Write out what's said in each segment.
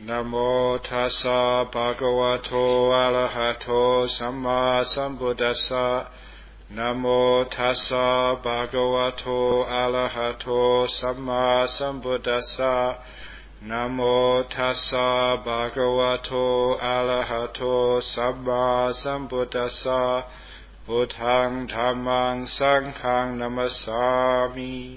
Namo tassa bhagavato arahato samma sambuddhassa. Namo tassa bhagavato arahato samma sambuddhassa. Namo tassa bhagavato arahato samma sambuddhassa. Buddhaṃ dhammāṃ saṅghāṃ namasāmi.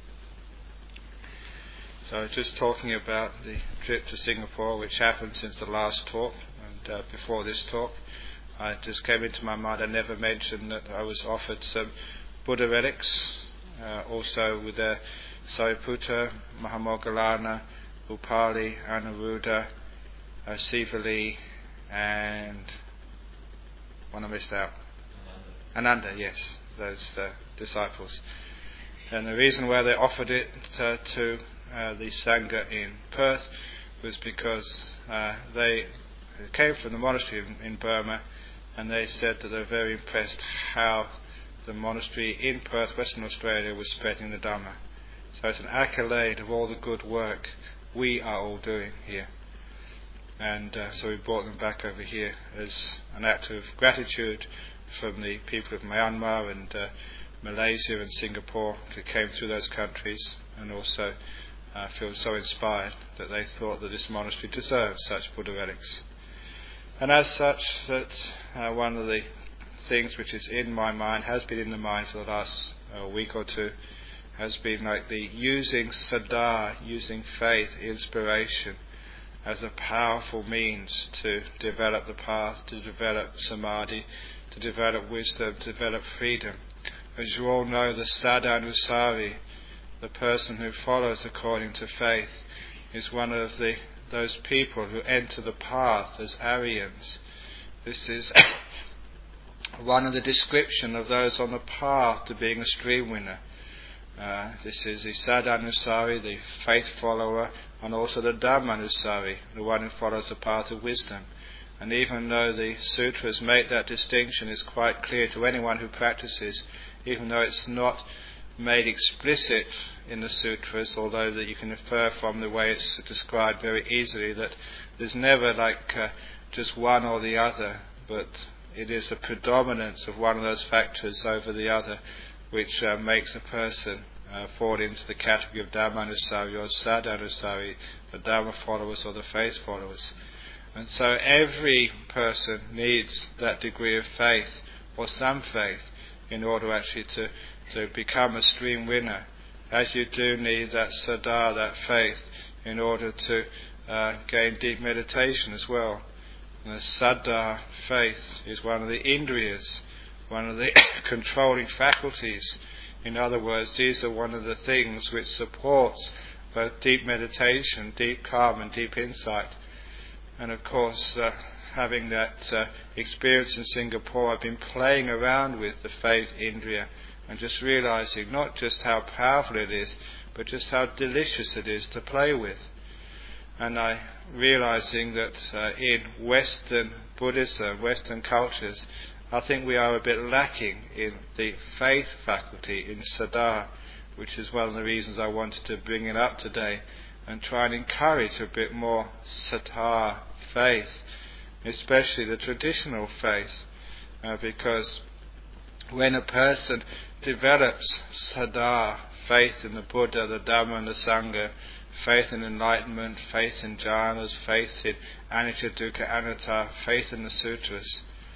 So just talking about the trip to Singapore, which happened since the last talk, and before this talk, I just came into my mind, I never mentioned that I was offered some Buddha relics, also with the Sariputta, Mahamoggallana, Upali, Anuruddha, Sivali, and one I missed out. Ananda, yes, those disciples. And the reason why they offered it to the Sangha in Perth was because they came from the monastery in Burma, and they said that they were very impressed how the monastery in Perth, Western Australia, was spreading the Dhamma. So it's an accolade of all the good work we are all doing here. And so we brought them back over here as an act of gratitude from the people of Myanmar and Malaysia and Singapore who came through those countries, and also feel so inspired that they thought that this monastery deserved such Buddha relics. And as such, that one of the things which is in my mind, has been in the mind for the last week or two, has been like the using saddha, using faith, inspiration, as a powerful means to develop the path, to develop samadhi, to develop wisdom, to develop freedom. As you all know, the sadhanusari, the person who follows according to faith, is one of those people who enter the path as Aryans. This is one of the description of those on the path to being a stream winner. This is the sadhanusari, the faith follower, and also the dhammanusari, the one who follows the path of wisdom. And even though the sutras make that distinction, it's quite clear to anyone who practices, even though it's not made explicit in the sutras, although that you can infer from the way it's described very easily that there's never just one or the other, but it is the predominance of one of those factors over the other which makes a person fall into the category of dhammanusari or sadhanusari, the dhamma followers or the faith followers. And so every person needs that degree of faith, or some faith, in order actually to become a stream winner. As you do need that saddha, that faith, in order to gain deep meditation as well. And the saddha, faith, is one of the indriyas, one of the controlling faculties. In other words, these are one of the things which supports both deep meditation, deep calm and deep insight. And of course, having that experience in Singapore, I've been playing around with the faith indriya and just realizing not just how powerful it is, but just how delicious it is to play with. And I realizing that in Western Buddhism, Western cultures, I think we are a bit lacking in the faith faculty, in saddha, which is one of the reasons I wanted to bring it up today and try and encourage a bit more saddha, faith, especially the traditional faith, because when a person develops saddha, faith in the Buddha, the Dhamma and the Sangha, faith in enlightenment, faith in jhanas, faith in anicca, dukkha, anatta, faith in the sutras,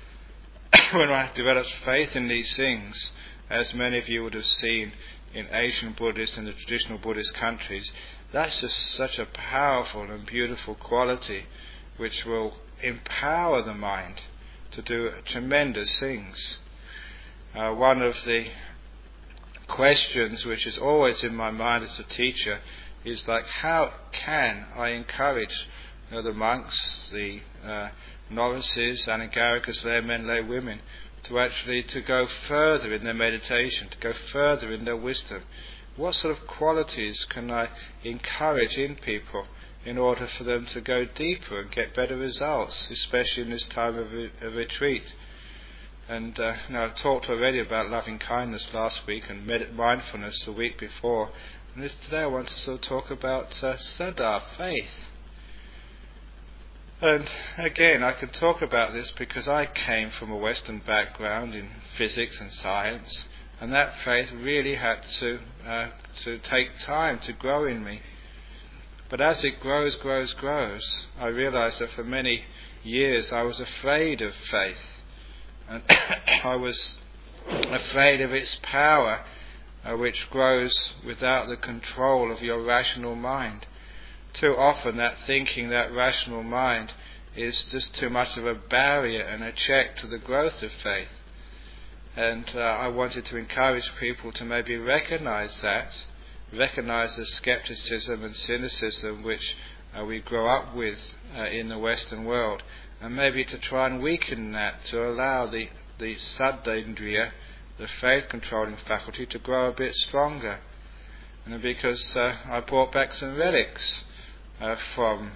when one develops faith in these things, as many of you would have seen in Asian Buddhist and the traditional Buddhist countries, that's just such a powerful and beautiful quality which will empower the mind to do tremendous things. One of the questions which is always in my mind as a teacher is like, how can I encourage the monks, the novices, anagarikas, laymen, lay women, to go further in their meditation, to go further in their wisdom? What sort of qualities can I encourage in people in order for them to go deeper and get better results, especially in this time of retreat? And I've talked already about loving kindness last week and mindfulness the week before. And today I want to sort of talk about saddha, faith. And again, I can talk about this because I came from a Western background in physics and science, and that faith really had to take time to grow in me. But as it grows, I realized that for many years I was afraid of faith, and I was afraid of its power, which grows without the control of your rational mind. Too often that thinking, that rational mind, is just too much of a barrier and a check to the growth of faith. And I wanted to encourage people to maybe recognize the skepticism and cynicism which we grow up with in the Western world, and maybe to try and weaken that, to allow the saddhendriya, the faith-controlling faculty, to grow a bit stronger. And because I brought back some relics from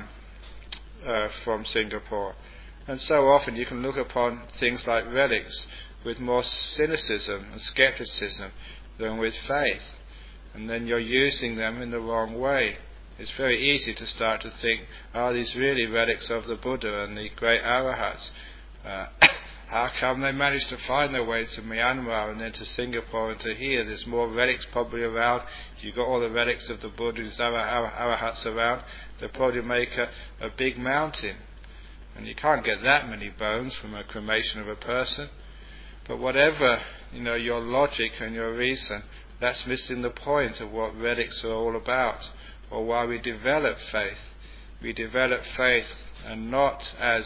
Singapore, and so often you can look upon things like relics with more cynicism and skepticism than with faith, and then you're using them in the wrong way. It's very easy to start to think, are these really relics of the Buddha and the great arahats? How come they managed to find their way to Myanmar and then to Singapore and to here? There's more relics probably around. If you've got all the relics of the Buddha's arahats around, they'll probably make a big mountain. And you can't get that many bones from a cremation of a person. But whatever, your logic and your reason, that's missing the point of what relics are all about, or why we develop faith. We develop faith, and not as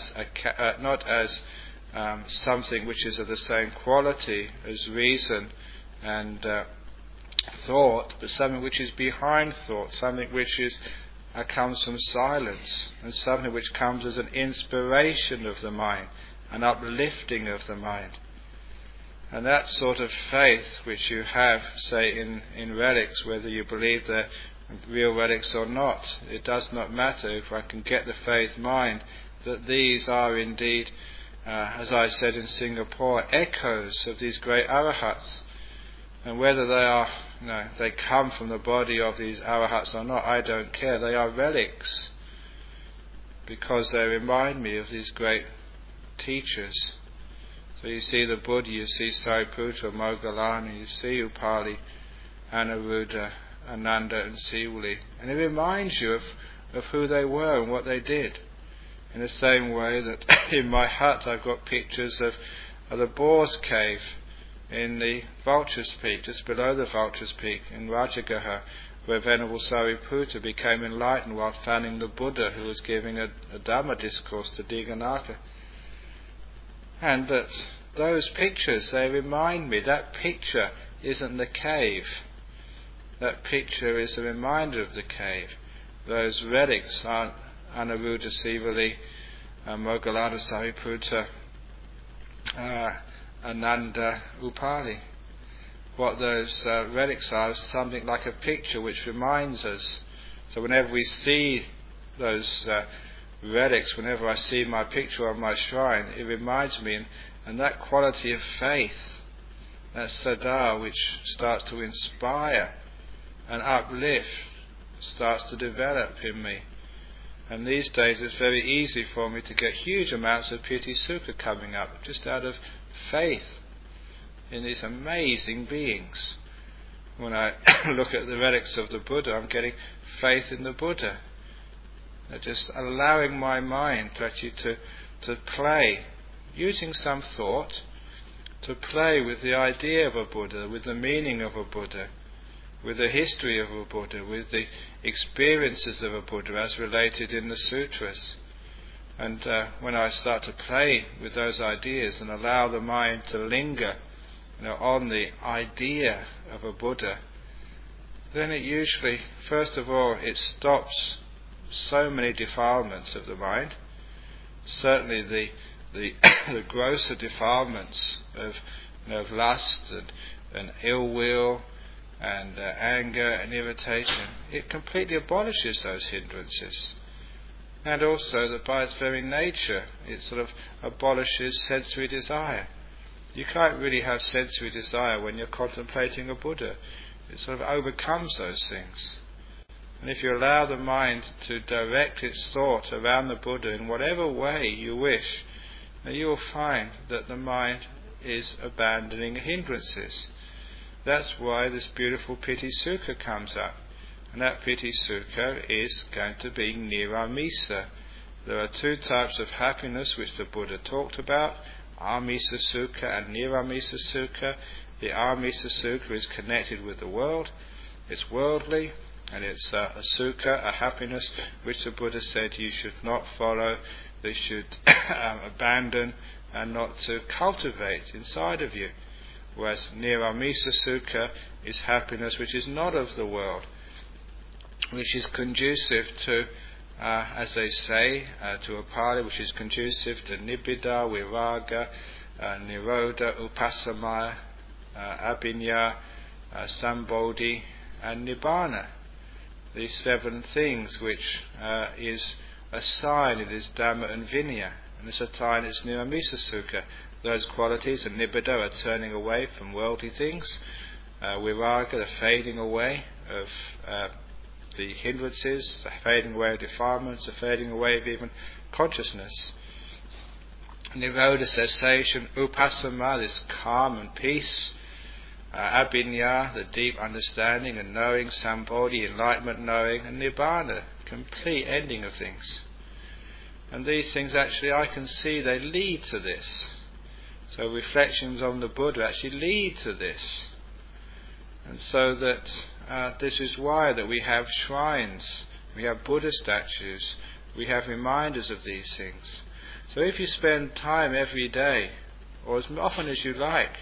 something which is of the same quality as reason and thought, but something which is behind thought, something which comes from silence, and something which comes as an inspiration of the mind, an uplifting of the mind. And that sort of faith which you have, say, in relics, whether you believe they're real relics or not, it does not matter if I can get the faith mind that these are indeed, as I said in Singapore, echoes of these great arahats. And whether they come from the body of these arahats or not, I don't care. They are relics because they remind me of these great teachers. So you see the Buddha, you see Sariputta, Moggallana, you see Upali, Anuruddha, Ananda and Siwali, and it reminds you of who they were and what they did. In the same way that in my hut I've got pictures of the Boar's Cave in the Vulture's Peak, just below the Vulture's Peak in Rajagaha, where Venerable Sariputta became enlightened while fanning the Buddha, who was giving a Dhamma discourse to Diganaka. And that those pictures, they remind me, that picture isn't the cave. That picture is a reminder of the cave. Those relics aren't Anuruddha, Siwali, Moggallana, Sariputta, Ananda, Upali. What those relics are is something like a picture which reminds us. So whenever we see those relics, whenever I see my picture on my shrine, it reminds me, and that quality of faith, that saddha which starts to inspire and uplift, starts to develop in me. And these days it's very easy for me to get huge amounts of piti sukha coming up, just out of faith in these amazing beings. When I look at the relics of the Buddha, I'm getting faith in the Buddha. Just allowing my mind to actually to play, using some thought, to play with the idea of a Buddha, with the meaning of a Buddha, with the history of a Buddha, with the experiences of a Buddha as related in the sutras. And when I start to play with those ideas and allow the mind to linger on the idea of a Buddha, then it usually, first of all, it stops so many defilements of the mind. Certainly the grosser defilements of lust and ill will and anger and irritation, it completely abolishes those hindrances. And also that by its very nature it sort of abolishes sensory desire. You can't really have sensory desire when you're contemplating a Buddha. It sort of overcomes those things. And if you allow the mind to direct its thought around the Buddha in whatever way you wish, then you will find that the mind is abandoning hindrances. That's why this beautiful Piti Sukha comes up. And that Piti Sukha is going to be Niramisa. There are two types of happiness which the Buddha talked about, Amisa Sukha and Niramisa Sukha. The Amisa Sukha is connected with the world. It's worldly, and it's a sukha, a happiness, which the Buddha said you should not follow, they should abandon, and not to cultivate inside of you. Whereas Niramisa Sukha is happiness which is not of the world, which is conducive to, as they say, to a Pali, which is conducive to Nibbida, Viraga, Nirodha, Upasamaya, Abhinya, Sambodhi, and Nibbana. These 7 things which is a sign, it is Dhamma and Vinaya, and this sign is Niramisa Sukha. Those qualities of Nibbida are turning away from worldly things, Viraga, the fading away of the hindrances, the fading away of defilements, the fading away of even consciousness. Nirodha, cessation, Upasama, this calm and peace, Abhinya, the deep understanding and knowing, Sambodhi, enlightenment knowing, and Nibbana, complete ending of things. And these things actually I can see they lead to this. So reflections on the Buddha actually lead to this. And so that this is why that we have shrines, we have Buddha statues, we have reminders of these things. So if you spend time every day, or as often as you like,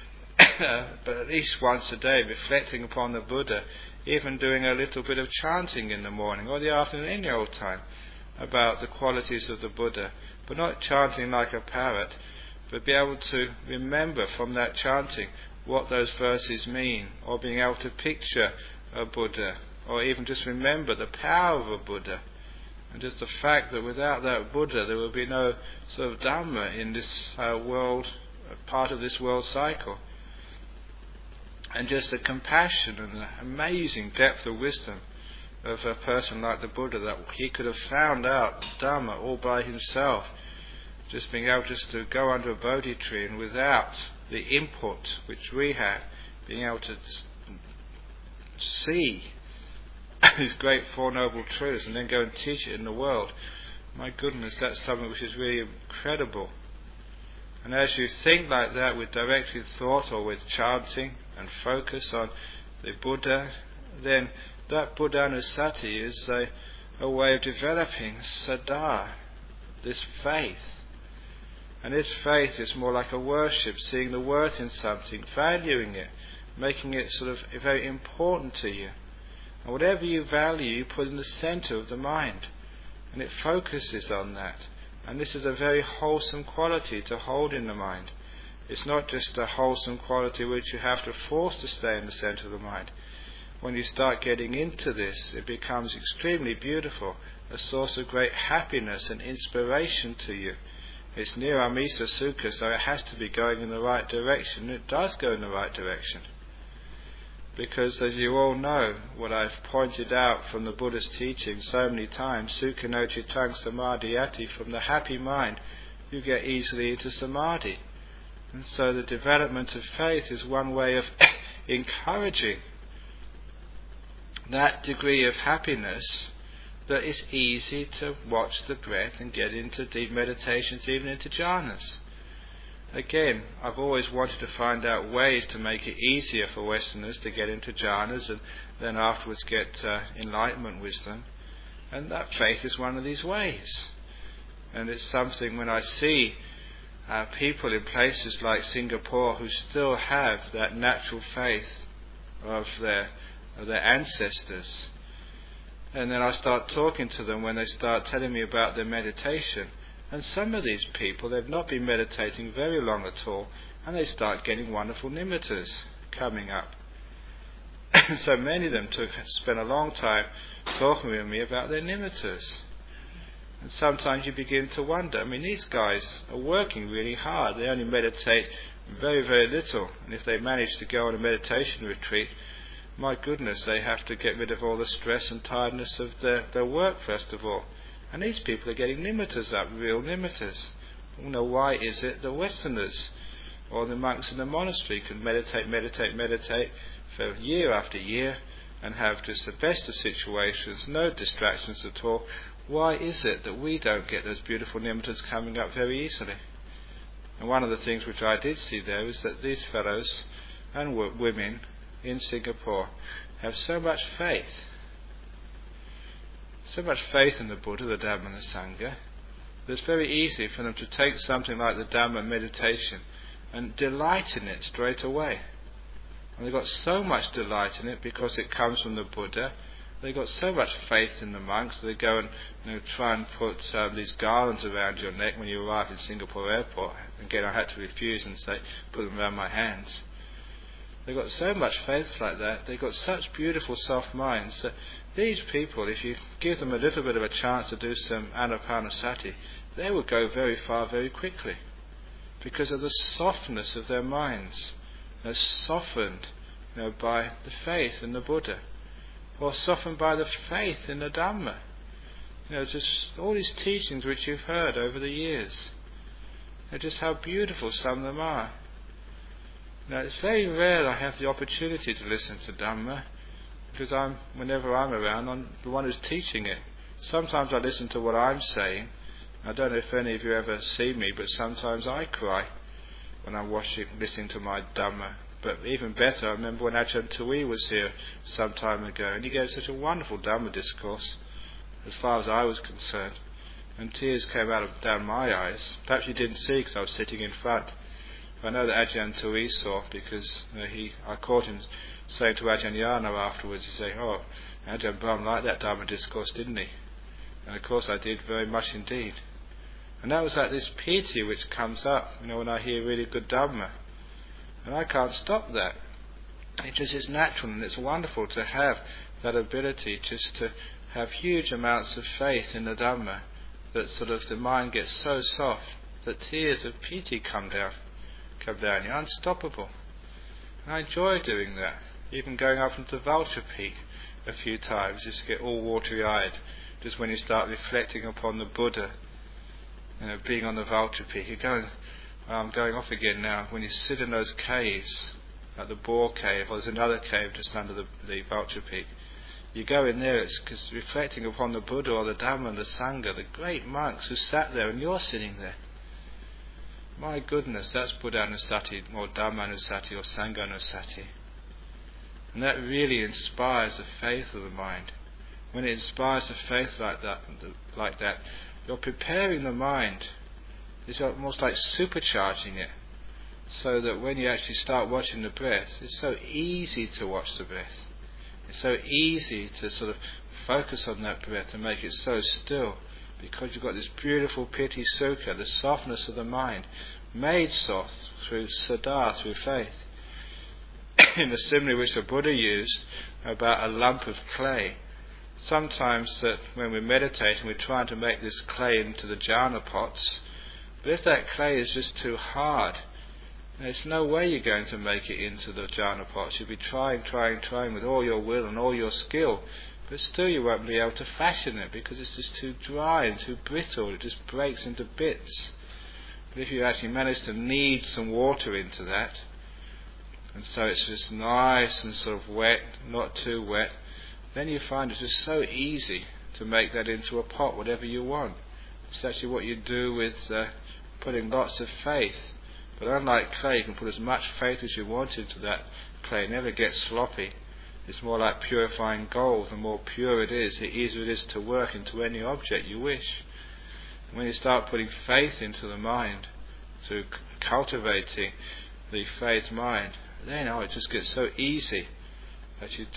but at least once a day, reflecting upon the Buddha, even doing a little bit of chanting in the morning or the afternoon, any old time, about the qualities of the Buddha, but not chanting like a parrot, but be able to remember from that chanting what those verses mean, or being able to picture a Buddha, or even just remember the power of a Buddha, and just the fact that without that Buddha there would be no sort of Dhamma in this world, part of this world cycle. And just the compassion and the amazing depth of wisdom of a person like the Buddha, that he could have found out Dhamma all by himself, just being able just to go under a Bodhi tree and without the input which we have, being able to see these great Four Noble Truths and then go and teach it in the world. My goodness, that's something which is really incredible. And as you think like that with directed thought or with chanting and focus on the Buddha, then that Buddhanusati is a way of developing Saddha, this faith. And this faith is more like a worship, seeing the worth in something, valuing it, making it sort of very important to you. And whatever you value, you put in the centre of the mind, and it focuses on that. And this is a very wholesome quality to hold in the mind. It's not just a wholesome quality which you have to force to stay in the centre of the mind. When you start getting into this, it becomes extremely beautiful, a source of great happiness and inspiration to you. It's Niramisa Sukha, so it has to be going in the right direction. It does go in the right direction. Because as you all know, what I've pointed out from the Buddha's teaching so many times, Sukha no Cittang Samadhiyati, from the happy mind, you get easily into Samadhi. And so the development of faith is one way of encouraging that degree of happiness that it's easy to watch the breath and get into deep meditations, even into jhanas. Again, I've always wanted to find out ways to make it easier for Westerners to get into jhanas and then afterwards get enlightenment wisdom. And that faith is one of these ways. And it's something when I see people in places like Singapore who still have that natural faith of their ancestors, and then I start talking to them when they start telling me about their meditation, and some of these people, they've not been meditating very long at all, and they start getting wonderful nimittas coming up. So many of them spent a long time talking with me about their nimittas. And sometimes you begin to wonder, I mean, these guys are working really hard. They only meditate very, very little. And if they manage to go on a meditation retreat my goodness, they have to get rid of all the stress and tiredness of their work first of all. And these people are getting nimittas up, real nimittas. Why is it the Westerners or the monks in the monastery can meditate for year after year and have just the best of situations, no distractions at all? Why is it that we don't get those beautiful nimittas coming up very easily? And one of the things which I did see there is that these fellows and women in Singapore have so much faith in the Buddha, the Dhamma and the Sangha, that it's very easy for them to take something like the Dhamma meditation and delight in it straight away. And they've got so much delight in it because it comes from the Buddha. They've got so much faith in the monks. They go and try and put these garlands around your neck when you arrive in Singapore airport. Again, I had to refuse and say, put them around my hands. They've got so much faith like that. They've got such beautiful soft minds that these people, if you give them a little bit of a chance to do some anapanasati, they will go very far very quickly because of the softness of their minds. They're softened by the faith in the Buddha, or softened by the faith in the Dhamma. Just all these teachings which you've heard over the years. Just how beautiful some of them are. It's very rare I have the opportunity to listen to Dhamma, because whenever I'm around, I'm the one who's teaching it. Sometimes I listen to what I'm saying. I don't know if any of you ever see me, but sometimes I cry when I'm listening to my Dhamma. But even better, I remember when Ajahn Tui was here some time ago, and he gave such a wonderful Dhamma discourse, as far as I was concerned, and tears came down my eyes. Perhaps you didn't see because I was sitting in front. I know that Ajahn Tui saw, because I caught him saying to Ajahn Yana afterwards, he said, "Oh, Ajahn Brahm liked that Dhamma discourse, didn't he?" And of course I did, very much indeed. And that was like this piety which comes up, when I hear really good Dhamma. And I can't stop that. It's natural, and it's wonderful to have that ability just to have huge amounts of faith in the Dhamma, that sort of the mind gets so soft that tears of piety come down. You're unstoppable. And I enjoy doing that. Even going up into the Vulture Peak a few times, just to get all watery-eyed, just when you start reflecting upon the Buddha, being on the Vulture Peak. I'm going off again now. When you sit in those caves, like the Boar Cave, or there's another cave just under the Vulture Peak, you go in there, it's because reflecting upon the Buddha or the Dhamma and the Sangha, the great monks who sat there, and you're sitting there. My goodness, that's Buddhanusati, or Dhammanusati, or Sanghanusati. And that really inspires the faith of the mind. When it inspires the faith like that, you're preparing the mind. It's almost like supercharging it, so that when you actually start watching the breath, it's so easy to watch the breath. It's so easy to sort of focus on that breath and make it so still, because you've got this beautiful piti sukha, the softness of the mind, made soft through saddha, through faith. In the simile which the Buddha used about a lump of clay, sometimes that when we're meditating, we're trying to make this clay into the jhana pots, but if that clay is just too hard, there's no way you're going to make it into the jhana pots. You'll be trying with all your will and all your skill, but still you won't be able to fashion it because it's just too dry and too brittle. It just breaks into bits. But if you actually manage to knead some water into that, and so it's just nice and sort of wet, not too wet, then you find it's just so easy to make that into a pot, whatever you want. It's actually what you do with putting lots of faith. But unlike clay, you can put as much faith as you want into that clay. It never gets sloppy. It's more like purifying gold. The more pure it is, the easier it is to work into any object you wish. And when you start putting faith into the mind, to cultivating the faith mind, then it just gets so easy actually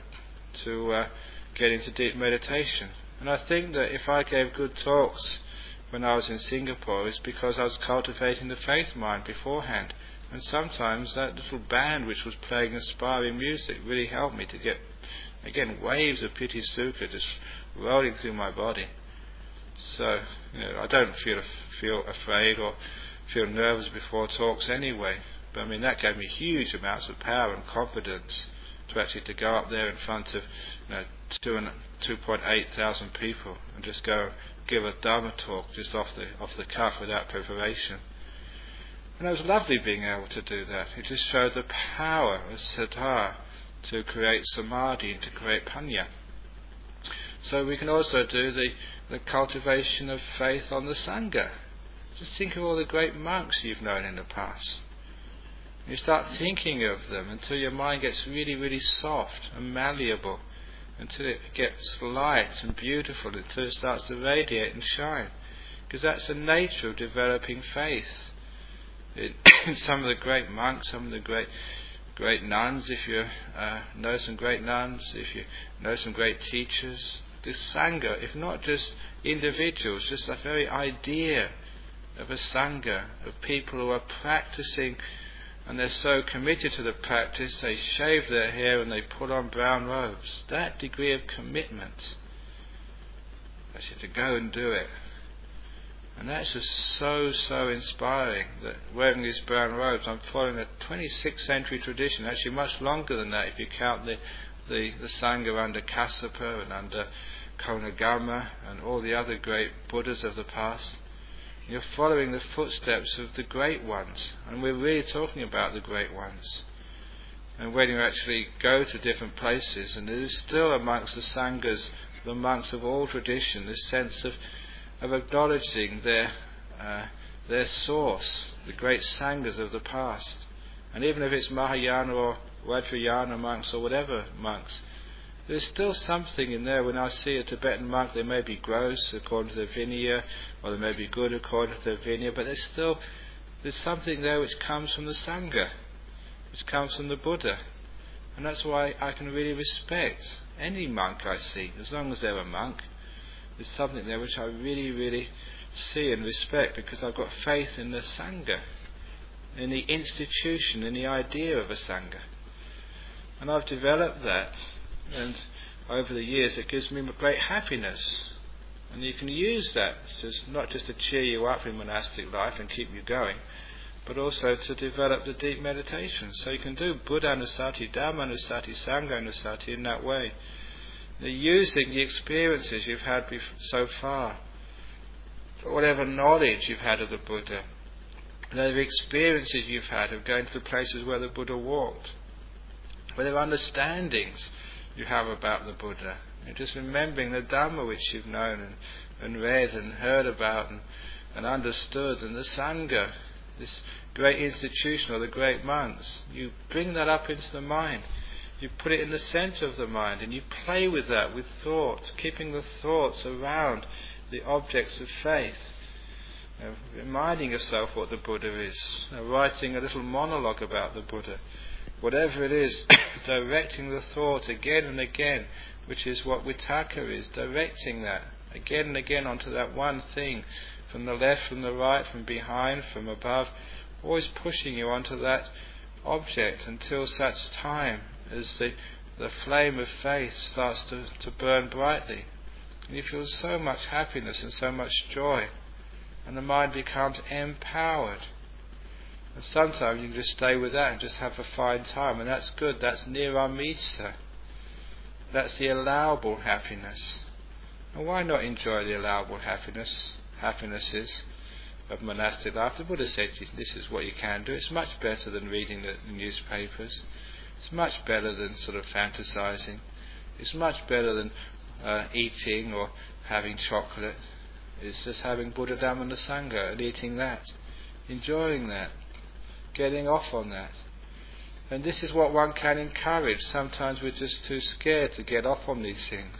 to get into deep meditation. And I think that if I gave good talks when I was in Singapore, it's because I was cultivating the faith mind beforehand. And sometimes that little band which was playing inspiring music really helped me to get, again, waves of piti sukha just rolling through my body. So, I don't feel afraid or feel nervous before talks anyway. But that gave me huge amounts of power and confidence to go up there in front of 2.8 thousand people and just go give a Dharma talk just off the cuff without preparation. And it was lovely being able to do that. It just showed the power of saddha to create samadhi and to create panya. So we can also do the cultivation of faith on the Sangha. Just think of all the great monks you've known in the past. You start thinking of them until your mind gets really, really soft and malleable, until it gets light and beautiful, until it starts to radiate and shine. Because that's the nature of developing faith. In some of the great monks, some of the great nuns, if you know some great nuns, if you know some great teachers, the Sangha, if not just individuals, just the very idea of a Sangha, of people who are practicing, and they're so committed to the practice, they shave their hair and they put on brown robes. That degree of commitment, actually to go and do it. And that's just so inspiring, that wearing these brown robes, I'm following a 26th century tradition, actually much longer than that if you count the Sangha under Kassapa and under Konagama and all the other great Buddhas of the past. You're following the footsteps of the great ones, and we're really talking about the great ones. And when you actually go to different places, and there is still amongst the Sanghas, the monks of all tradition, this sense of acknowledging their source, the great Sanghas of the past. And even if it's Mahayana or Vajrayana monks or whatever monks, there's still something in there. When I see a Tibetan monk, they may be gross according to their Vinaya, or they may be good according to their Vinaya, but there's something there which comes from the Sangha, which comes from the Buddha. And that's why I can really respect any monk I see, as long as they're a monk. There's something there which I really, really see and respect, because I've got faith in the Sangha, in the institution, in the idea of a Sangha. And I've developed that, and over the years it gives me great happiness. And you can use that not just to cheer you up in monastic life and keep you going, but also to develop the deep meditation. So you can do Buddha-anusati, Dhamma-anusati, Sangha-anusati in that way. You're using the experiences you've had so far, whatever knowledge you've had of the Buddha, whatever experiences you've had of going to the places where the Buddha walked, whatever understandings you have about the Buddha. You're just remembering the Dhamma which you've known and read and heard about and understood, and the Sangha, this great institution, or the great monks. You bring that up into the mind. You put it in the centre of the mind, and you play with that, with thoughts, keeping the thoughts around the objects of faith. Reminding yourself what the Buddha is. Writing a little monologue about the Buddha. Whatever it is, directing the thought again and again, which is what Vitakka is, directing that again and again onto that one thing, from the left, from the right, from behind, from above, always pushing you onto that object until such time as the flame of faith starts to burn brightly. And you feel so much happiness and so much joy, and the mind becomes empowered. And sometimes you can just stay with that and just have a fine time, and that's good. That's niramita. That's the allowable happiness. And why not enjoy the allowable happinesses of monastic life? The Buddha said this is what you can do. It's much better than reading the newspapers. It's much better than sort of fantasizing. It's much better than eating or having chocolate. It's just having Buddha, Dhamma and the Sangha and eating that, enjoying that, getting off on that. And this is what one can encourage. Sometimes we're just too scared to get off on these things.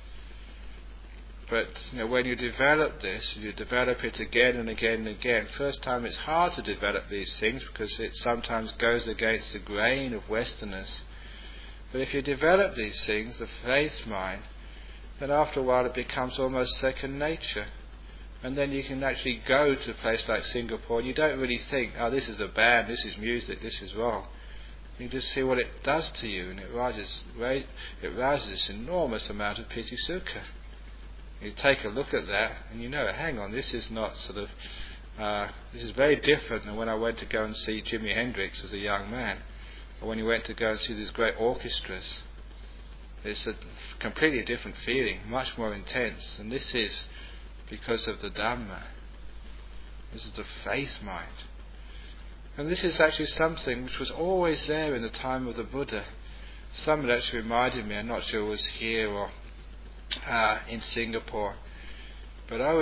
But when you develop this, you develop it again and again and again. First time it's hard to develop these things because it sometimes goes against the grain of Westerners. But if you develop these things, the faith mind, then after a while it becomes almost second nature. And then you can actually go to a place like Singapore and you don't really think, oh, this is a band, this is music, this is wrong. You just see what it does to you, and it rouses this enormous amount of piti sukha. You take a look at that and you know, hang on, this is not sort of this is very different than when I went to go and see Jimi Hendrix as a young man. or when you went to go and see these great orchestras. It's a completely different feeling, much more intense, and this is because of the Dhamma. This is the faith mind. And this is actually something which was always there in the time of the Buddha. Someone actually reminded me, I'm not sure it was here or in Singapore, but I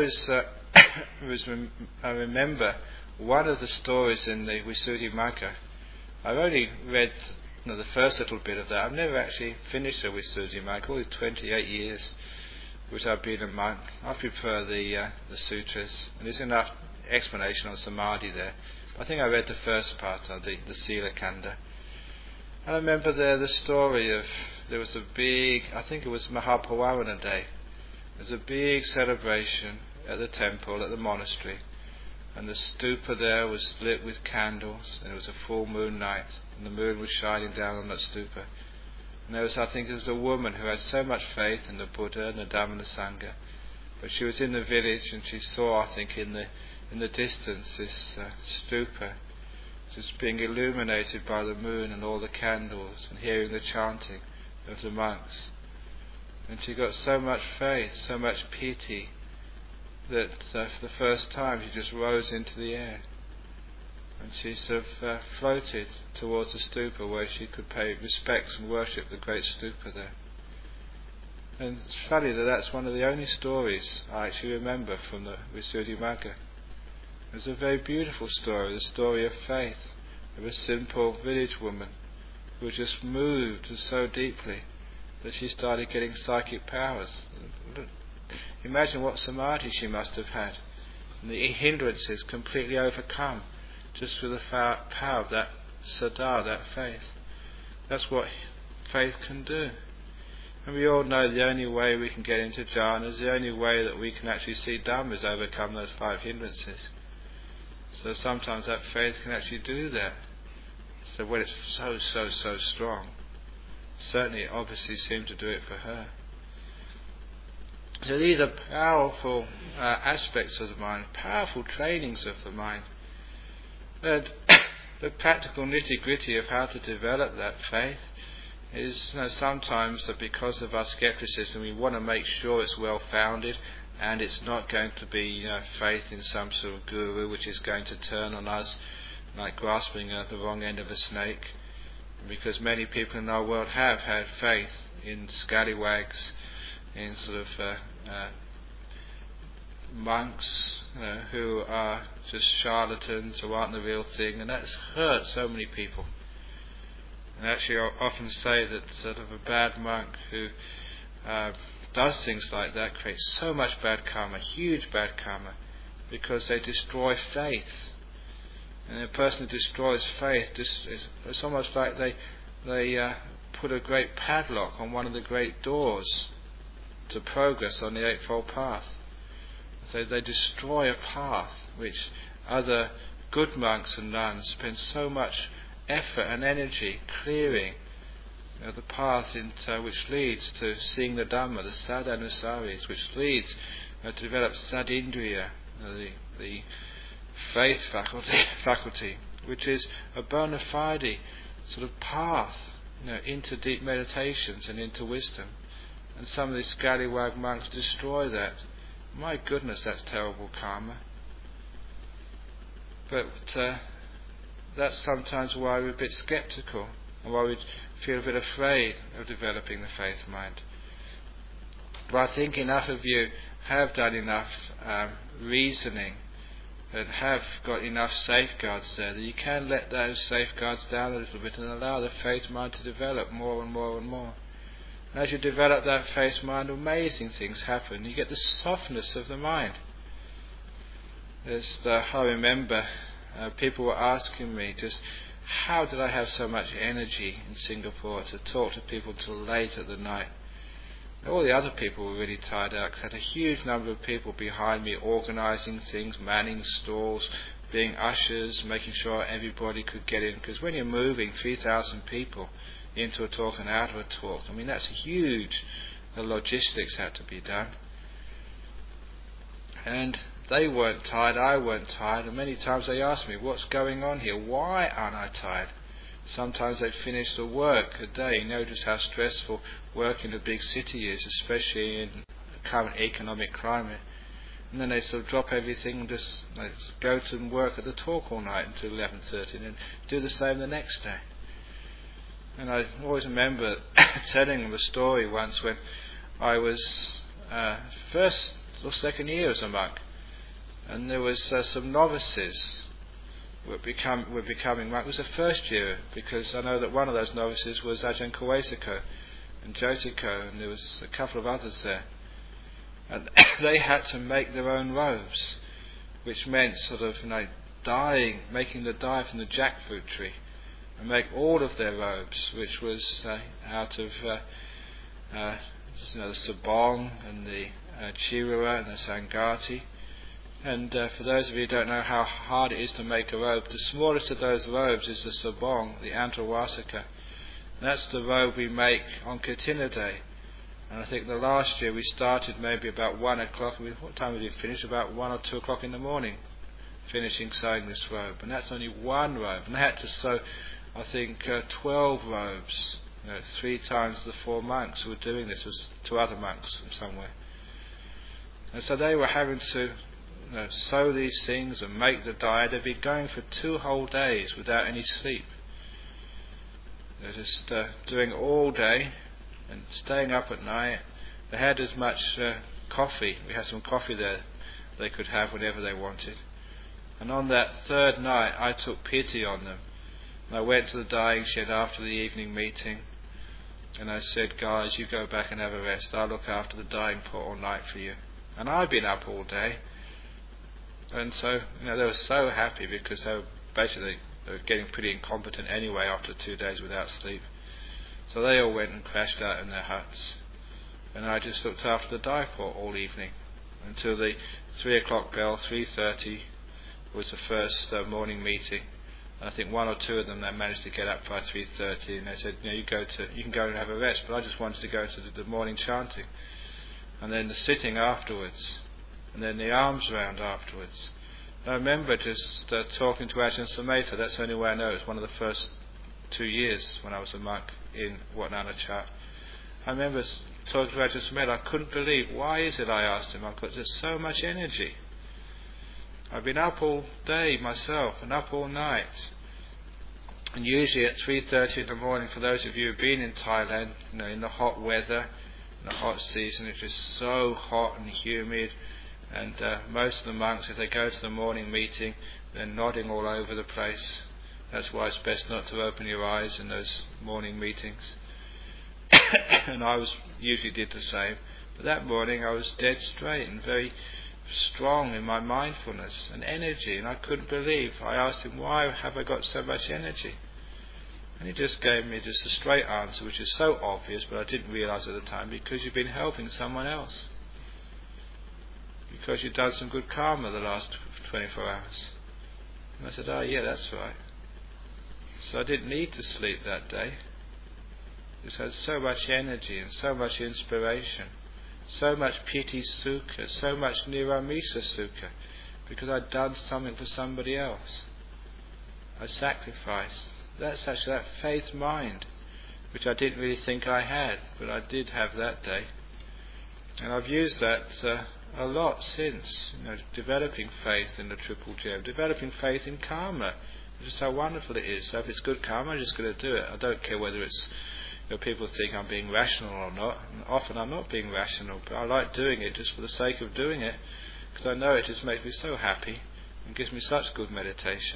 remember one of the stories in the Visuddhimagga. I've only read the first little bit of that. I've never actually finished the Visuddhimagga, all the 28 years which I've been a monk. I prefer the sutras, and there's enough explanation on samadhi there. I think I read the first part of the Sila Kanda. And I remember there the story of, there was a big, I think it was Mahapavarana Day. There was a big celebration at the temple, at the monastery. And the stupa there was lit with candles, and it was a full moon night, and the moon was shining down on that stupa. And there was, I think, a woman who had so much faith in the Buddha and the Dhamma and the Sangha. But she was in the village, and she saw, I think, in the distance, this stupa just being illuminated by the moon and all the candles, and hearing the chanting of the monks. And she got so much faith, so much piti, that for the first time she just rose into the air, and she sort of floated towards the stupa where she could pay respects and worship the great stupa there. And it's funny that that's one of the only stories I actually remember from the Visuddhimagga. It's a very beautiful story, the story of faith, of a simple village woman who was just moved so deeply that she started getting psychic powers. Imagine what samadhi she must have had, and the hindrances completely overcome just through the power of that saddha, that faith. That's what faith can do. And we all know the only way we can get into jhanas, the only way that we can actually see Dhamma is overcome those 5 hindrances. So sometimes that faith can actually do that. So when it's so strong, certainly it obviously seemed to do it for her. So these are powerful aspects of the mind, powerful trainings of the mind. And the practical nitty-gritty of how to develop that faith is sometimes that because of our skepticism we want to make sure it's well-founded, and it's not going to be faith in some sort of guru which is going to turn on us like grasping at the wrong end of a snake, because many people in our world have had faith in scallywags, in sort of monks who are just charlatans who aren't the real thing, and that's hurt so many people. And actually I often say that sort of a bad monk who does things like that creates so much bad karma, huge bad karma, because they destroy faith. And a person who destroys faith, it's almost like they put a great padlock on one of the great doors to progress on the Eightfold Path. So they destroy a path which other good monks and nuns spend so much effort and energy clearing, the path which leads to seeing the Dhamma, the sadhanusaris, which leads to develop sadindriya, the faith faculty, which is a bona fide sort of path into deep meditations and into wisdom. And some of these scallywag monks destroy that. My goodness, that's terrible karma. But that's sometimes why we're a bit sceptical, and why we feel a bit afraid of developing the faith mind. But I think enough of you have done enough reasoning and have got enough safeguards there that you can let those safeguards down a little bit and allow the faith mind to develop more and more and more. And as you develop that faith mind, amazing things happen. You get the softness of the mind. I remember people were asking me just how did I have so much energy in Singapore to talk to people till late at the night. All the other people were really tired out because I had a huge number of people behind me organising things, manning stalls, being ushers, making sure everybody could get in. Because when you're moving 3,000 people into a talk and out of a talk, I mean that's huge. The logistics had to be done. And they weren't tired, I weren't tired, and many times they asked me, what's going on here? Why aren't I tired? Sometimes they'd finish the work a day. You know just how stressful work in a big city is, especially in the current economic climate. And then they sort of drop everything and just go to work at the talk all night until 11:30 and then do the same the next day. And I always remember telling them a story once when I was first or second year as a monk, and there was some novices were becoming monks. It was the first year, because I know that one of those novices was Ajahn Kawesako and Jotiko, and there was a couple of others there. And they had to make their own robes, which meant sort of making the dye from the jackfruit tree, and make all of their robes, which was out of the sabong and the chirua and the sangati. And for those of you who don't know how hard it is to make a robe, the smallest of those robes is the sabong, the antawasaka. That's the robe we make on Katina Day. And I think the last year we started maybe about 1 o'clock. What time did we finish? About 1 or 2 o'clock in the morning, finishing sewing this robe. And that's only one robe. And I had to sew, I think, 12 robes. 3 times the 4 monks who were doing this. Was 2 other monks from somewhere. And so they were having to sew these things and make the dye. They'd be going for 2 whole days without any sleep. They're just doing all day and staying up at night. They had as much coffee. We had some coffee there they could have whenever they wanted. And on that 3rd night I took pity on them. And I went to the dyeing shed after the evening meeting, and I said, guys, you go back and have a rest. I'll look after the dyeing pot all night for you. And I've been up all day. And so they were so happy, because they were getting pretty incompetent anyway after 2 days without sleep. So they all went and crashed out in their huts, and I just looked after the dye pot all evening until the 3 o'clock bell. 3:30 was the first morning meeting. And I think 1 or 2 of them, they managed to get up by 3:30, and they said, you can go and have a rest, but I just wanted to go to the morning chanting, and then the sitting afterwards, and then the arms round afterwards. And I remember just talking to Ajahn Sumedho. That's the only way I know. It was one of the first 2 years when I was a monk in Wat Nana Chat. I remember talking to Ajahn Sumedho. I couldn't believe, why is it, I asked him, I've got just so much energy. I've been up all day myself and up all night. And usually at 3:30 in the morning, for those of you who've been in Thailand, in the hot weather, in the hot season, it's just so hot and humid. And most of the monks, if they go to the morning meeting, they're nodding all over the place. That's why it's best not to open your eyes in those morning meetings. And I usually did the same. But that morning I was dead straight and very strong in my mindfulness and energy. And I couldn't believe. I asked him, why have I got so much energy? And he just gave me just a straight answer, which is so obvious, but I didn't realise at the time, because you've been helping someone else. Because you've done some good karma the last 24 hours. And I said, oh yeah, that's right. So I didn't need to sleep that day. Just had so much energy and so much inspiration, so much piti sukha, so much niramisa sukha, because I'd done something for somebody else. I sacrificed. That's actually that faith mind, which I didn't really think I had, but I did have that day. And I've used that a lot since, developing faith in the Triple Gem, developing faith in karma, just how wonderful it is. So if it's good karma, I'm just going to do it. I don't care whether it's, people think I'm being rational or not. And often I'm not being rational, but I like doing it just for the sake of doing it, because I know it just makes me so happy and gives me such good meditation.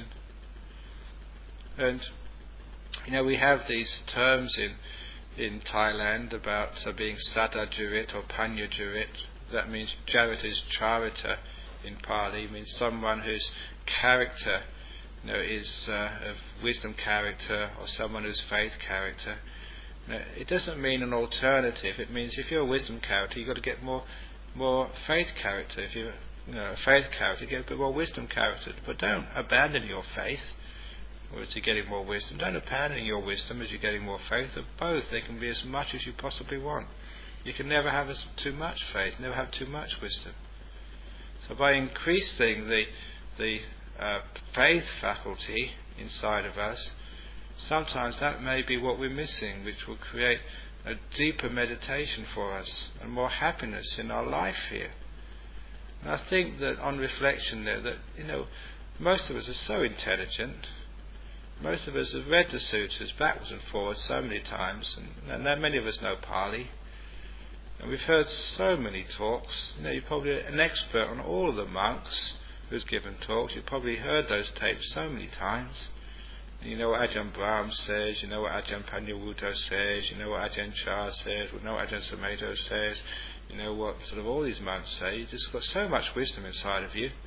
And we have these terms in Thailand about being sada jurit or panya jurit. That means jarit is charita in Pali. It means someone whose character is of wisdom character, or someone whose faith character. It doesn't mean an alternative. It means if you're a wisdom character, you've got to get more faith character. If you're a faith character, you get a bit more wisdom character. But don't abandon your faith as you're getting more wisdom. Don't abandon your wisdom as you're getting more faith. Of both, they can be as much as you possibly want. You can never have too much faith, never have too much wisdom. So by increasing the faith faculty inside of us, sometimes that may be what we're missing, which will create a deeper meditation for us and more happiness in our life here. And I think that on reflection there, that most of us are so intelligent. Most of us have read the sutras backwards and forwards so many times, and many of us know Pali. And we've heard so many talks. You're probably an expert on all of the monks who's given talks. You've probably heard those tapes so many times. You know what Ajahn Brahm says, you know what Ajahn Panyawuto says, you know what Ajahn Chah says, you know what Ajahn Sumedho says, you know what sort of all these monks say. You've just got so much wisdom inside of you.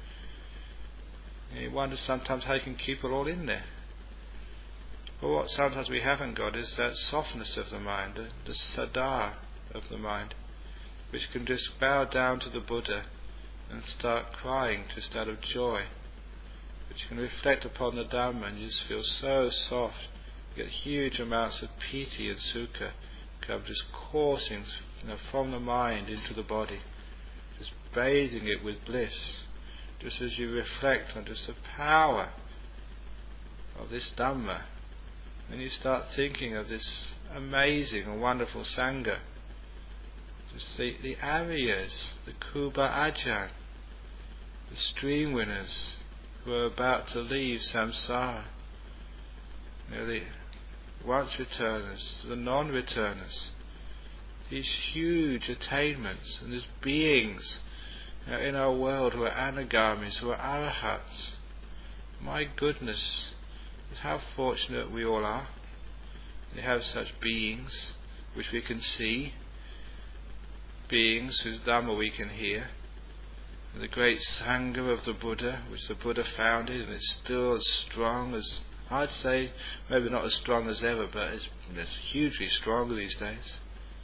And you wonder sometimes how you can keep it all in there. But what sometimes we haven't got is that softness of the mind, the sadhana of the mind, which can just bow down to the Buddha and start crying just out of joy. But you can reflect upon the Dhamma and you just feel so soft. You get huge amounts of piti and sukha come just coursing from the mind into the body, just bathing it with bliss, just as you reflect on just the power of this Dhamma. And you start thinking of this amazing and wonderful Sangha, just the Aryas, the Kuba Ajahn, the stream winners who are about to leave samsara, the once returners, the non-returners, these huge attainments, and these beings in our world who are anagamis, who are arahats. My goodness, how fortunate we all are. We have such beings which we can see, beings whose Dhamma we can hear. The great Sangha of the Buddha, which the Buddha founded, and it's still as strong as, I'd say, maybe not as strong as ever, but it's hugely stronger these days.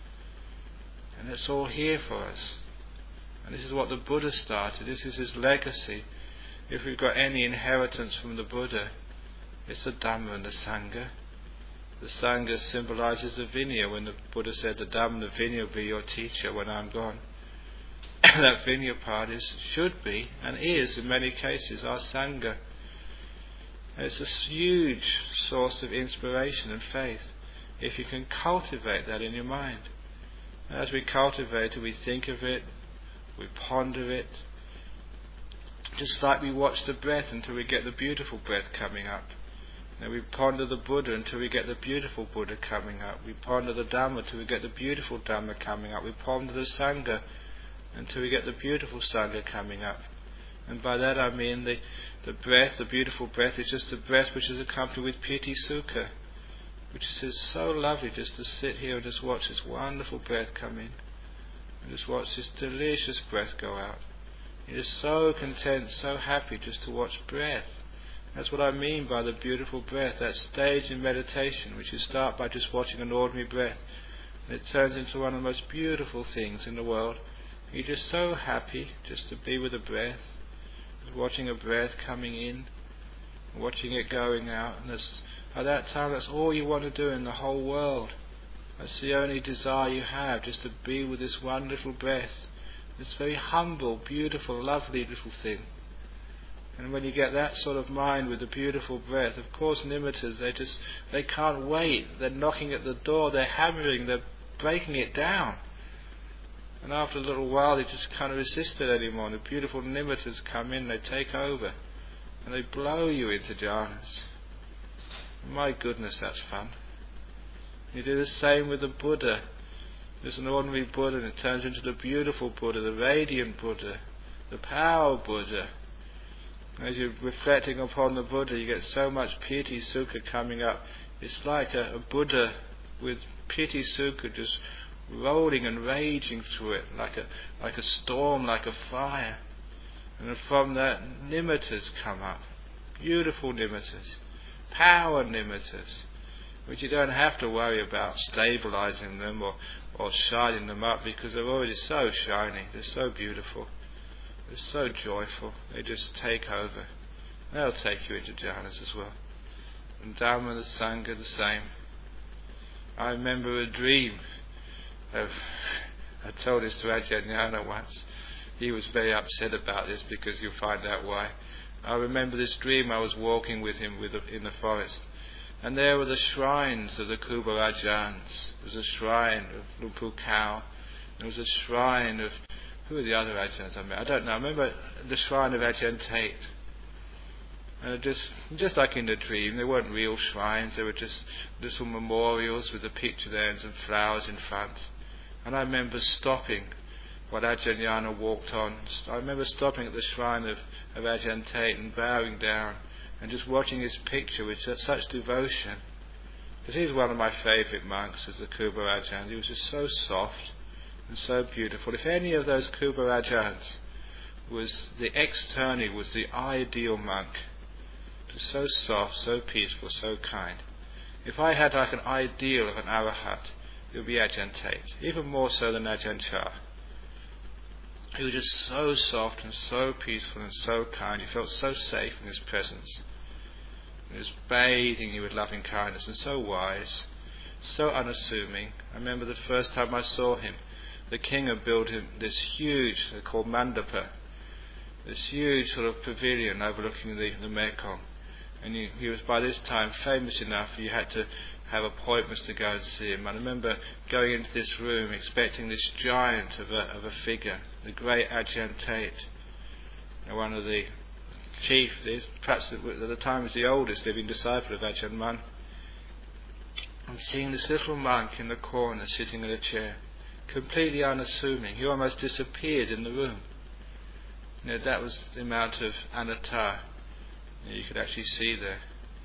And it's all here for us. And this is what the Buddha started. This is his legacy. If we've got any inheritance from the Buddha, it's the Dhamma and the Sangha. The Sangha symbolises the Vinaya. When the Buddha said the Dhamma and the Vinaya will be your teacher when I'm gone, that Vinaya part should be, and is in many cases, our Sangha. And it's a huge source of inspiration and faith if you can cultivate that in your mind. And as we cultivate it, we think of it, we ponder it, just like we watch the breath until we get the beautiful breath coming up. And we ponder the Buddha until we get the beautiful Buddha coming up. We ponder the Dhamma until we get the beautiful Dhamma coming up. We ponder the Sangha until we get the beautiful Sangha coming up. And by that I mean the breath, the beautiful breath, is just the breath which is accompanied with piti sukha, which is so lovely just to sit here and just watch this wonderful breath come in, and just watch this delicious breath go out. You're just so content, so happy just to watch breath. That's what I mean by the beautiful breath, that stage in meditation which you start by just watching an ordinary breath, and it turns into one of the most beautiful things in the world. You're just so happy just to be with the breath, watching a breath coming in, watching it going out, and at that time that's all you want to do in the whole world. That's the only desire you have, just to be with this wonderful breath, this very humble, beautiful, lovely little thing. And when you get that sort of mind with the beautiful breath, of course nimittas, they can't wait. They're knocking at the door, they're hammering, they're breaking it down. And after a little while they just can't resist it anymore. The beautiful nimittas come in, they take over, and they blow you into jhanas. My goodness, that's fun. You do the same with the Buddha. There's an ordinary Buddha and it turns into the beautiful Buddha, the radiant Buddha, the power Buddha. As you're reflecting upon the Buddha, you get so much piti sukha coming up. It's like a Buddha with piti sukha just rolling and raging through it, like a storm, like a fire. And from that, nimittas come up, beautiful nimittas, power nimittas, which you don't have to worry about stabilizing them or shining them up, because they're already so shiny, they're so beautiful. They're so joyful, they just take over. They'll take you into jhanas as well. And Dhamma and the Sangha the same. I remember a dream. I told this to Ajahn Nyana once. He was very upset about this, because you'll find out why. I remember this dream. I was walking with him in the forest, And there were the shrines of the Kubara-Ajahns. There was a shrine of Lumpur Khao. There was a shrine of, who were the other Ajahns I met? I don't know. I remember the shrine of Ajahn Tate. And just like in the dream, they weren't real shrines. They were just little memorials with a picture there and some flowers in front. And I remember stopping while Ajahn Yana walked on. I remember stopping at the shrine of Ajahn Tate and bowing down and just watching his picture with such devotion. Because he's one of my favourite monks, as the Kubara-Ajahn. He was just so soft and so beautiful. If any of those Kubara-Ajahns was the externally was the ideal monk, just so soft, so peaceful, so kind. If I had like an ideal of an Arahat, it would be Ajahn Tate, even more so than Ajahn Chah. He was just so soft and so peaceful and so kind. You felt so safe in his presence. He was bathing you with loving kindness and so wise, so unassuming. I remember the first time I saw him, the king had built him this huge, they're called mandapa, this huge sort of pavilion overlooking the Mekong. And he was by this time famous enough you had to have appointments to go and see him. I remember going into this room expecting this giant of a figure, the great Ajahn Tate, one of the chief, perhaps at the time was the oldest living disciple of Ajahn Mun, and seeing this little monk in the corner sitting in a chair, completely unassuming. He almost disappeared in the room. That was the amount of anatta you could actually see there.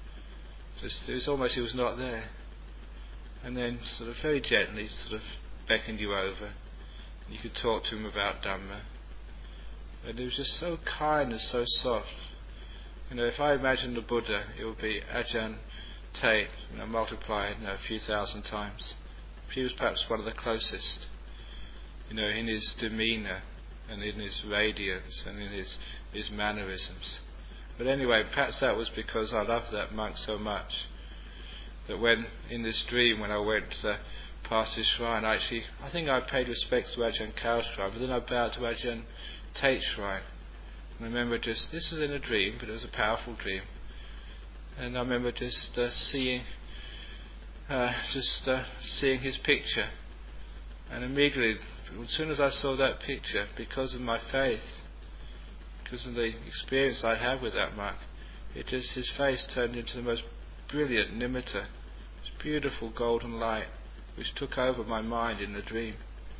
It was almost he was not there. And then sort of very gently sort of beckoned you over. You could talk to him about Dhamma. And it was just so kind and so soft. If I imagine the Buddha, it would be Ajahn Tate, multiplied a few thousand times. He was perhaps one of the closest, in his demeanour and in his radiance and in his mannerisms. But anyway, perhaps that was because I loved that monk so much that when, in this dream, when I went past his shrine, I think I paid respects to Ajahn Kao's shrine, but then I bowed to Ajahn Tate's shrine. And I remember this was in a dream, but it was a powerful dream. And I remember just seeing his picture. And immediately, as soon as I saw that picture, because of my faith, because of the experience I had with that monk, his face turned into the most brilliant nimitta, this beautiful golden light, which took over my mind in the dream.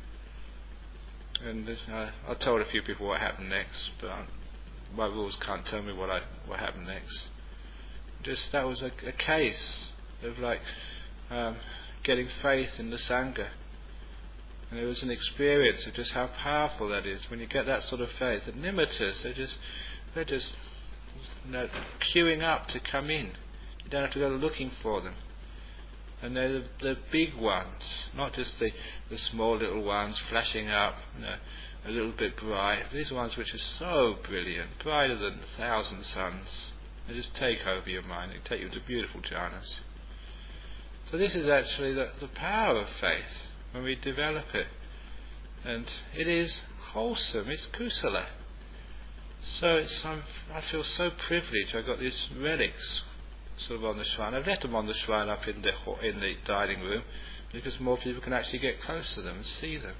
And I told a few people what happened next, but my rules can't tell me what happened next. That was a case of getting faith in the Sangha. And it was an experience of just how powerful that is when you get that sort of faith. The nimittas, they're just queuing up to come in. You don't have to go looking for them. And they're the big ones, not just the small little ones flashing up, a little bit bright. These ones which are so brilliant, brighter than 1,000 suns. They just take over your mind. They take you into beautiful jhanas. So this is actually the power of faith when we develop it. And it is wholesome, it's kusala. So I feel so privileged. I've got these relics sort of on the shrine. I've left them on the shrine up in the dining room because more people can actually get close to them and see them.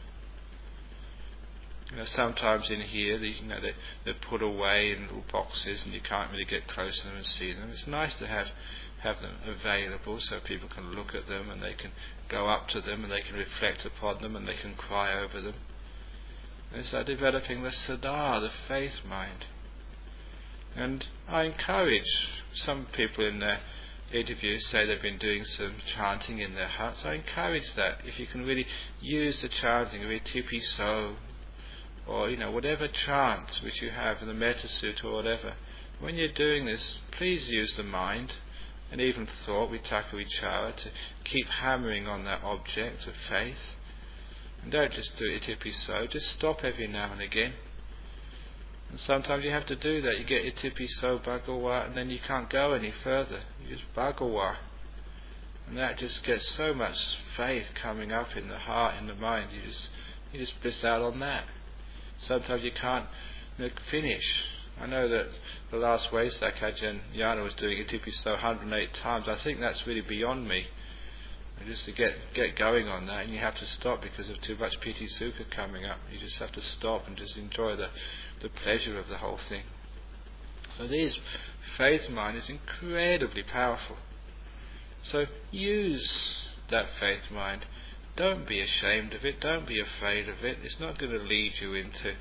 Sometimes in here, they're put away in little boxes and you can't really get close to them and see them. It's nice to have them available so people can look at them and they can go up to them and they can reflect upon them and they can cry over them. And it's like developing the Siddha, the faith mind. And I encourage some people in their interviews say they've been doing some chanting in their huts. I encourage that. If you can really use the chanting of Itipiso or whatever chant which you have in the Metta Sutta or whatever, when you're doing this, please use the mind and even thought, Vitakka Vichara, to keep hammering on that object of faith. And don't just do Itipiso, just stop every now and again. And sometimes you have to do that. You get Itipiso Bhagawa and then you can't go any further. You just Bhagawa. And that just gets so much faith coming up in the heart and the mind. You just bliss out on that. Sometimes you can't finish I know that the last Vesak Ajahn Yana was doing Itipiso 108 times. I think that's really beyond me. And just to get going on that, and you have to stop because of too much piti sukha coming up. You just have to stop and just enjoy the pleasure of the whole thing. So this faith mind is incredibly powerful. So use that faith mind. Don't be ashamed of it. Don't be afraid of it. It's not going to lead you into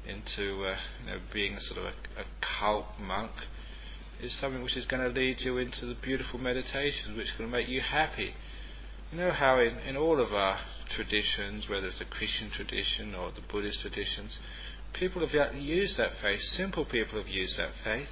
being a sort of a cult monk. It's something which is going to lead you into the beautiful meditations, which are going to make you happy. You know how in all of our traditions, whether it's the Christian tradition or the Buddhist traditions, people have used that faith. Simple people have used that faith.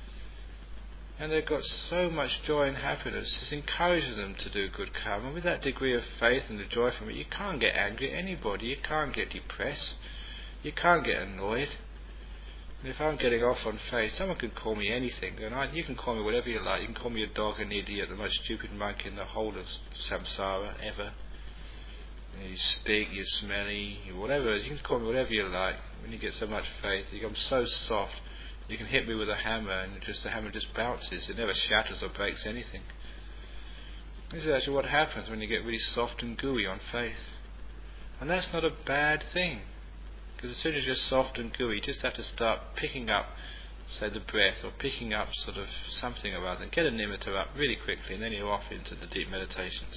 And they've got so much joy and happiness. It encourages them to do good karma. And with that degree of faith and the joy from it, you can't get angry at anybody. You can't get depressed. You can't get annoyed. And if I'm getting off on faith, someone can call me anything. And you can call me whatever you like. You can call me a dog, an idiot, the most stupid monk in the whole of samsara ever. You stink, you're smelly, whatever. You can call me whatever you like. When you get so much faith, you become so soft. You can hit me with a hammer and the hammer just bounces. It never shatters or breaks anything. This is actually what happens when you get really soft and gooey on faith. And that's not a bad thing. Because as soon as you're soft and gooey, you just have to start picking up, say, the breath, or picking up sort of something or other, and get a nimitta up really quickly, and then you're off into the deep meditations.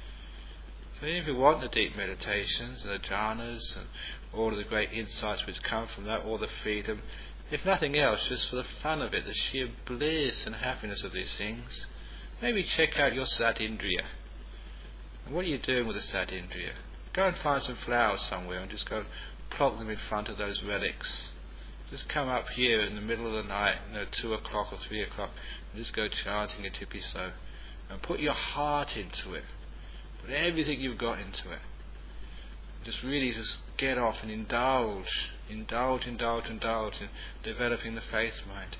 So if you want the deep meditations, and the jhanas, and all of the great insights which come from that, all the freedom, if nothing else, just for the fun of it, the sheer bliss and happiness of these things, maybe check out your Sadindriya. And what are you doing with the Sadindriya? Go and find some flowers somewhere and just go and plonk them in front of those relics. Just come up here in the middle of the night, 2 o'clock or 3 o'clock, and just go chanting Itipiso. And put your heart into it. Put everything you've got into it. Just really just get off and indulge in developing the faith mind.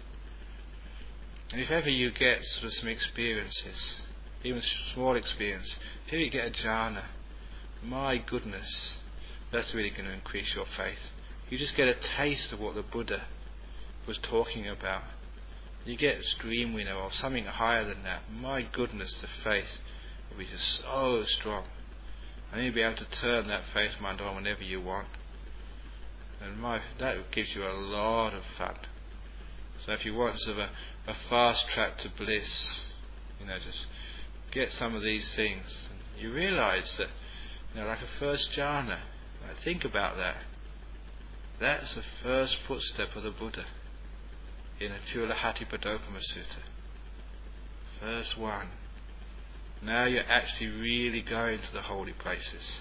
And if ever you get sort of some experiences, even small experience, if ever you get a jhana, my goodness, that's really going to increase your faith. You just get a taste of what the Buddha was talking about. You get a stream, or something higher than that. My goodness, the faith will be just so strong. And you'll be able to turn that faith mind on whenever you want. And that gives you a lot of fun. So if you want sort of a fast track to bliss, just get some of these things. And you realise that, like a first jhana, think about that. That's the first footstep of the Buddha in a Chulahatipadopama Sutta. First one. Now you're actually really going to the holy places.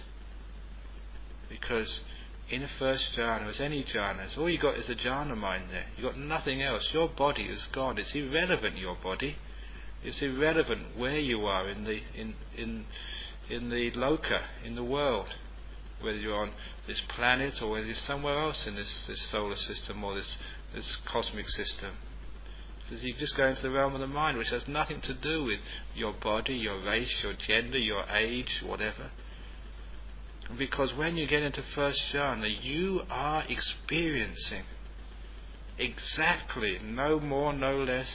Because in the first jhana, as any jhanas, all you got is the jhana mind there. You got nothing else. Your body is gone. It's irrelevant, your body. It's irrelevant where you are in the loka, in the world. Whether you're on this planet or whether you're somewhere else in this solar system or this cosmic system. Because you just go into the realm of the mind, which has nothing to do with your body, your race, your gender, your age, whatever. Because when you get into first jhana, you are experiencing exactly, no more, no less,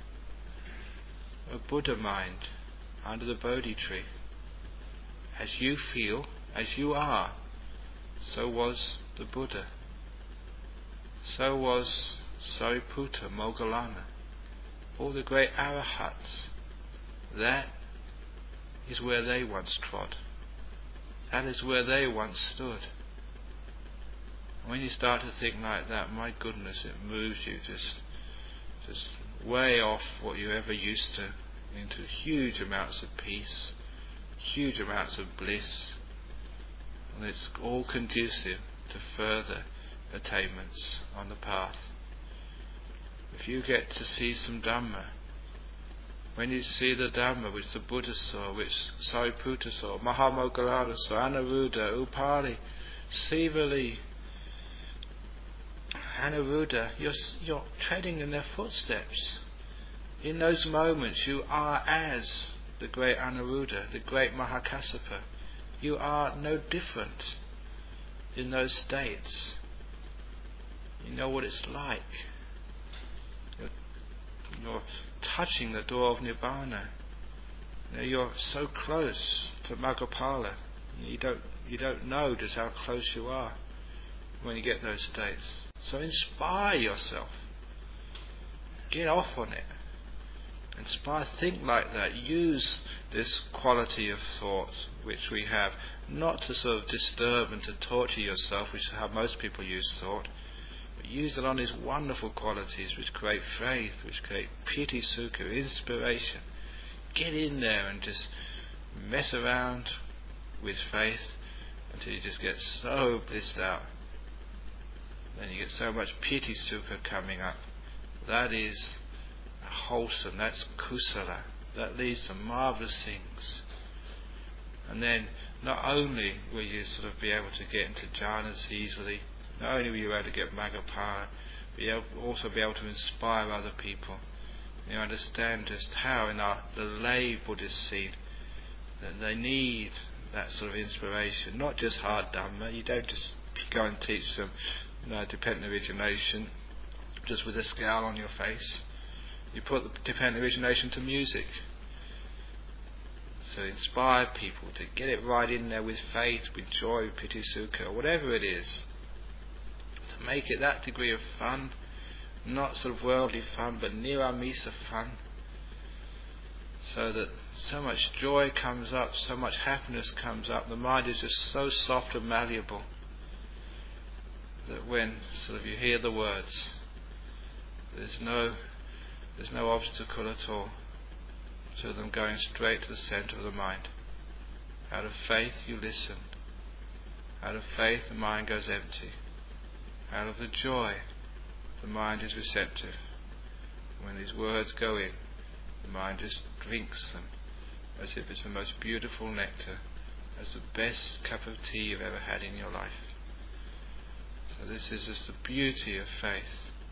a Buddha mind under the Bodhi tree. As you feel, as you are, so was the Buddha. So was Sariputta, Moggallana, all the great arahats. That is where they once trod. That is where they once stood. When you start to think like that, my goodness, it moves you just way off what you ever used to, into huge amounts of peace, huge amounts of bliss. And it's all conducive to further attainments on the path. If you get to see some Dhamma, when you see the Dhamma which the Buddha saw, which Sariputta saw, Mahamoggallana saw, Anuruddha, Upali, Sivali, Anuruddha, you're treading in their footsteps. In those moments you are as the great Anuruddha, the great Mahakassapa. You are no different in those states. You know what it's like. You're touching the door of Nibbana. You're so close to Maggaphala. You don't know just how close you are when you get those states. So inspire yourself. Get off on it. Inspire, think like that. Use this quality of thought which we have, not to sort of disturb and to torture yourself, which is how most people use thought, but use it on these wonderful qualities which create faith, which create piti sukha, inspiration. Get in there and just mess around with faith until you just get so blissed out. Then you get so much piti sukha coming up. That is wholesome, that's kusala, that leads to marvellous things. And then not only will you sort of be able to get into jhanas easily, not only will you be able to get Maggaphala, but you'll also be able to inspire other people. You understand just how in the lay Buddhist scene that they need that sort of inspiration, not just hard Dhamma. You don't just go and teach them dependent origination just with a scowl on your face. You put the dependent origination to music. So inspire people to get it right in there with faith, with joy, with piti sukha, or whatever it is. To make it that degree of fun, not sort of worldly fun, but niramisa fun. So that so much joy comes up, so much happiness comes up, the mind is just so soft and malleable that when sort of you hear the words, there's no obstacle at all to them going straight to the centre of the mind. Out of faith you listen. Out of faith the mind goes empty. Out of the joy the mind is receptive. When these words go in, the mind just drinks them as if it's the most beautiful nectar, as the best cup of tea you've ever had in your life. So this is just the beauty of faith.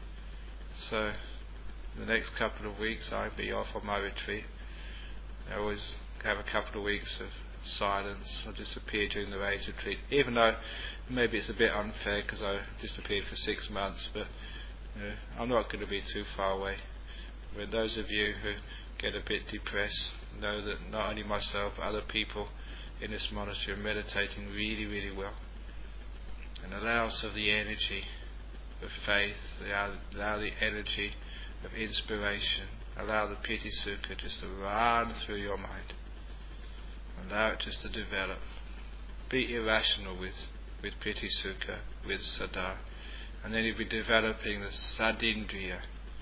So the next couple of weeks I'll be off on my retreat. I always have a couple of weeks of silence. I'll disappear during the Rage retreat, even though maybe it's a bit unfair because I disappeared for 6 months, but I'm not going to be too far away. But those of you who get a bit depressed know that not only myself but other people in this monastery are meditating really, really well, and allow sort of the energy of faith, allow the energy of inspiration, allow the piti sukha just to run through your mind, allow it just to develop. Be irrational with piti sukha, with saddha, and then you'll be developing the sadindriya,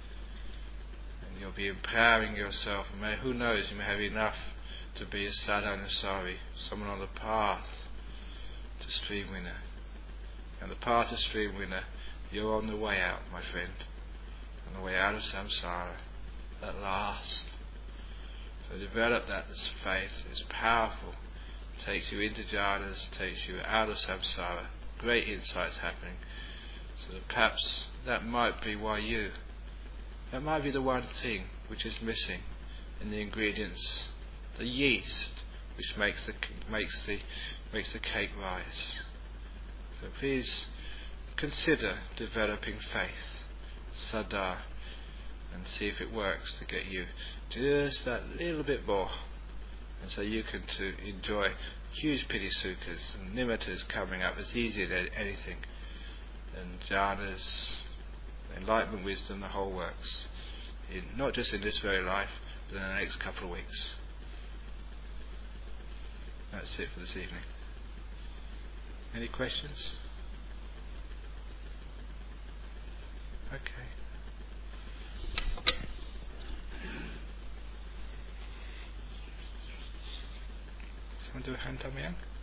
and you'll be empowering yourself. And who knows, you may have enough to be a sadhanusari, someone on the path to stream winner. And the path to stream winner, you're on the way out, my friend, on the way out of samsara at last. So develop that, this faith. It's powerful. It takes you into jhanas, takes you out of samsara. Great insights happening. So that perhaps that might be that might be the one thing which is missing in the ingredients, the yeast which makes the cake rise. So please consider developing faith, saddha, and see if it works to get you just that little bit more, and so you can to enjoy huge piti sukhas and nimittas coming up as easy as anything, and jhanas, enlightenment, wisdom, the whole works, not just in this very life, but in the next couple of weeks. That's it for this evening. Any questions? Okay. Someone do a hand, Dhammayang?